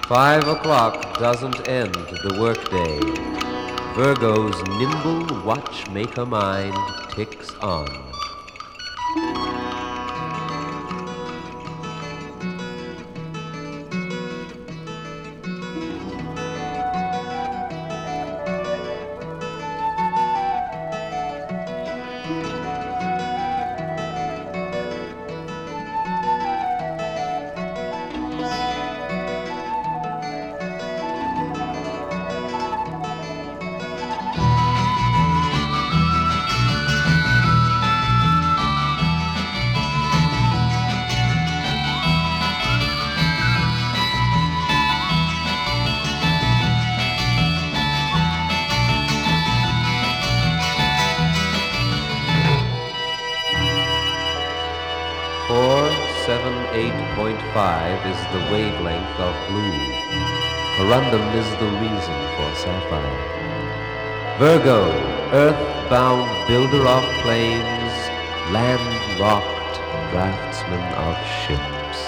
5 o'clock doesn't end the workday. Virgo's nimble watchmaker mind ticks on. Four, 8.5 is the wavelength of blue. Corundum is the reason for sapphire. Virgo, earth-bound builder of planes, land-locked draftsman of ships.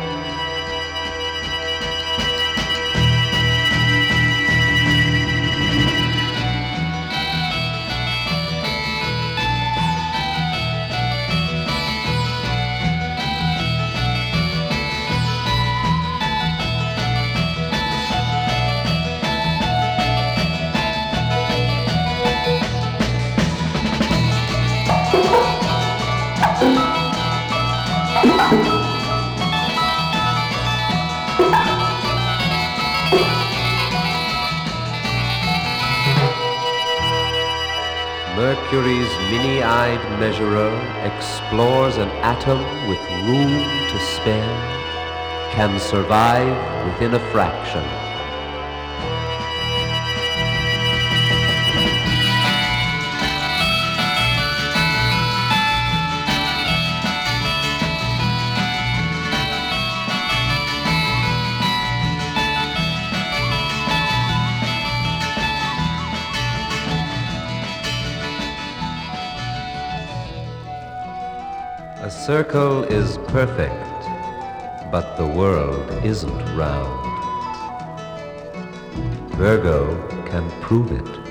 Mercury's mini-eyed measurer explores an atom with room to spare, can survive within a fraction. A circle is perfect, but the world isn't round. Virgo can prove it.